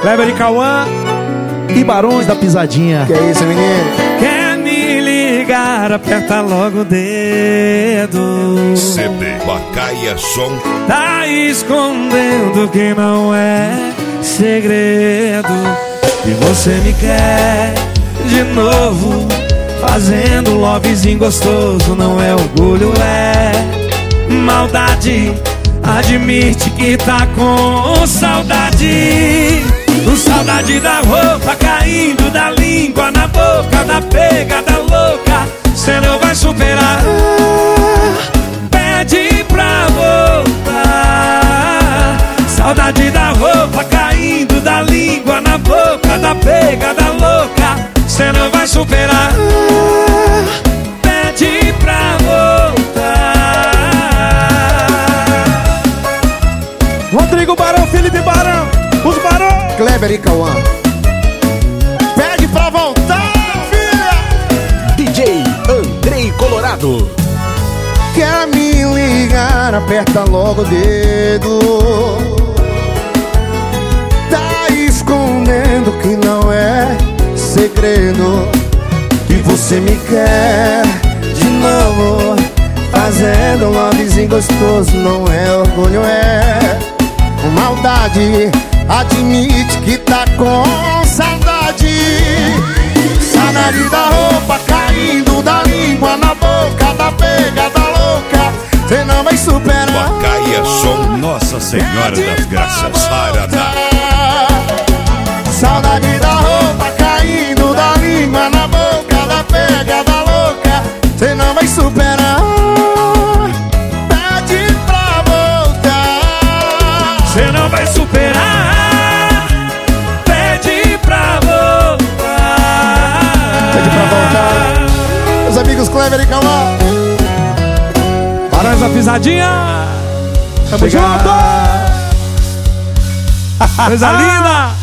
Kleber e Cauã e Barões da Pisadinha. Que é isso, menino? Quer me ligar, aperta logo o dedo. CD Bacaia Som. Tá escondendo que não é segredo. E você me quer de novo, fazendo lovezinho gostoso. Não é orgulho, é maldade. Admite que tá com saudade. Saudade da roupa caindo, da língua na boca, da pegada louca. Cê não vai superar. Pede pra voltar. Saudade da roupa caindo, da língua na boca, da pegada louca. Cê não vai superar. Pede pra voltar. Rodrigo Barão, Felipe Barão, os Barão, Kleber e Cauã. Pede pra voltar, filha. DJ Andrei Colorado. Quer me ligar, aperta logo o dedo. Tá escondendo que não é segredo. Que você me quer de novo, fazendo um lovezinho gostoso. Não é orgulho, é maldade. Admite que tá com saudade. Saudade da roupa caindo, da língua na boca, da pegada louca. Cê não vai superar. Bacaia Som. Nossa Senhora das Graças. Paraná. Saudade da roupa caindo, da língua na boca, da pegada louca. Cê não vai superar. Pede pra voltar. Cê não vai superar. Pede pra voltar. Pede pra voltar. Meus amigos Kleber e Cauã. Barões da Pisadinha. Tamo junto. Coisa linda.